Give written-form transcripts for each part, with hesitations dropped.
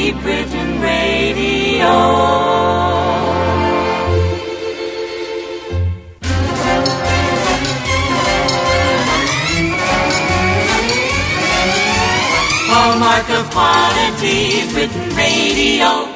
Britain Radio. Hallmark of quality, Britain Radio.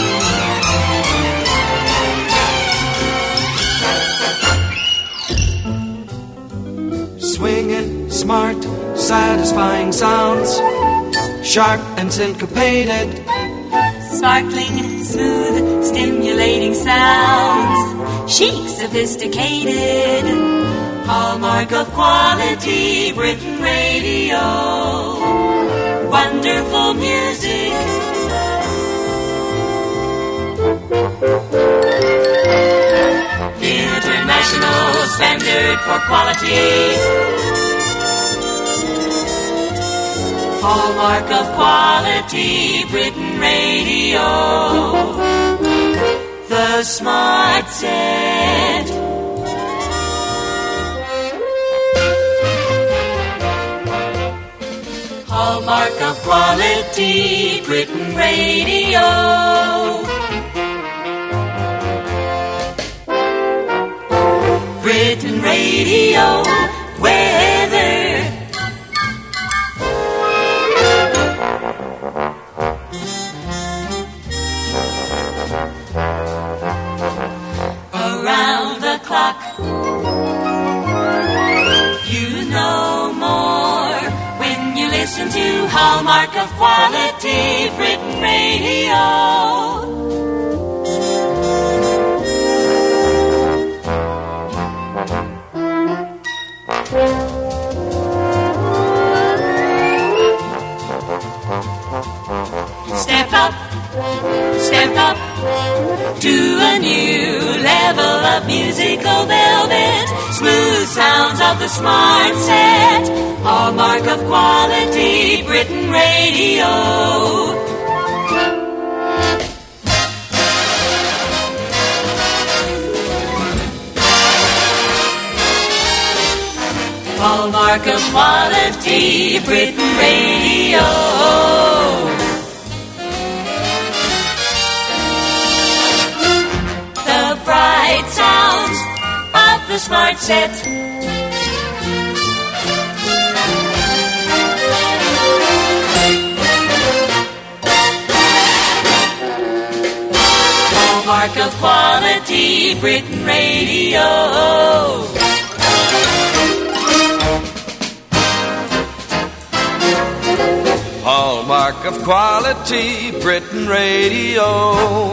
Swinging, smart, satisfying sounds, sharp and syncopated, sparkling, smooth, stimulating sounds, chic, sophisticated. Hallmark of quality, Britain Radio. Wonderful music. International standard for quality. Hallmark of quality, Britain Radio. The Smart Set. Hallmark of quality, Britain Radio. Britain Radio weather. Around the clock, you know more when you listen to Hallmark of quality, Britain Radio. Step up to a new level of musical velvet. Smooth sounds of the Smart Set. Hallmark of quality, Britain Radio. Hallmark of quality, Britain Radio. Bright sounds of the Smart Set. Hallmark of quality, Britain Radio. Hallmark of quality, Britain Radio.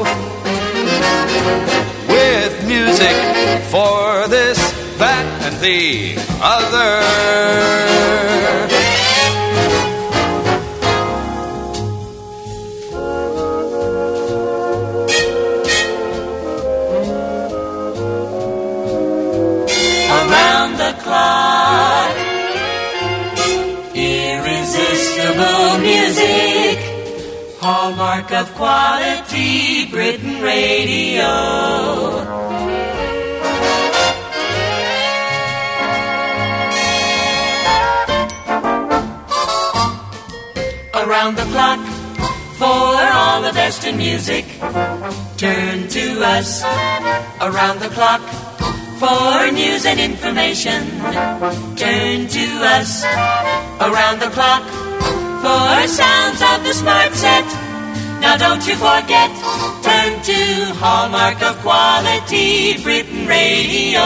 With music for this, that, and the other. Around the clock, irresistible music. Hallmark of quality, Britain Radio. Around the clock, for all the best in music, turn to us. Around the clock, for news and information, turn to us. Around the clock, for sounds of the Smart Set. Now don't you forget, turn to Hallmark of quality, Britain Radio.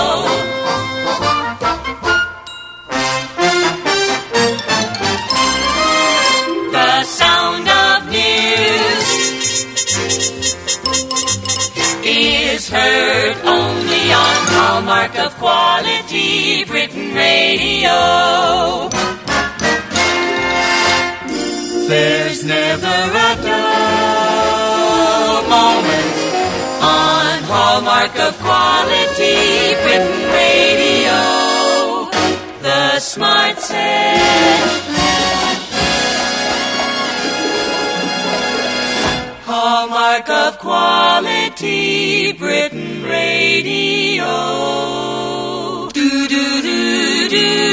The sound of news is heard only on Hallmark of quality, Britain Radio. There's never a dull moment on Hallmark of quality, Britain Radio. The Smart Set. Hallmark of quality, Britain Radio. Do do do do.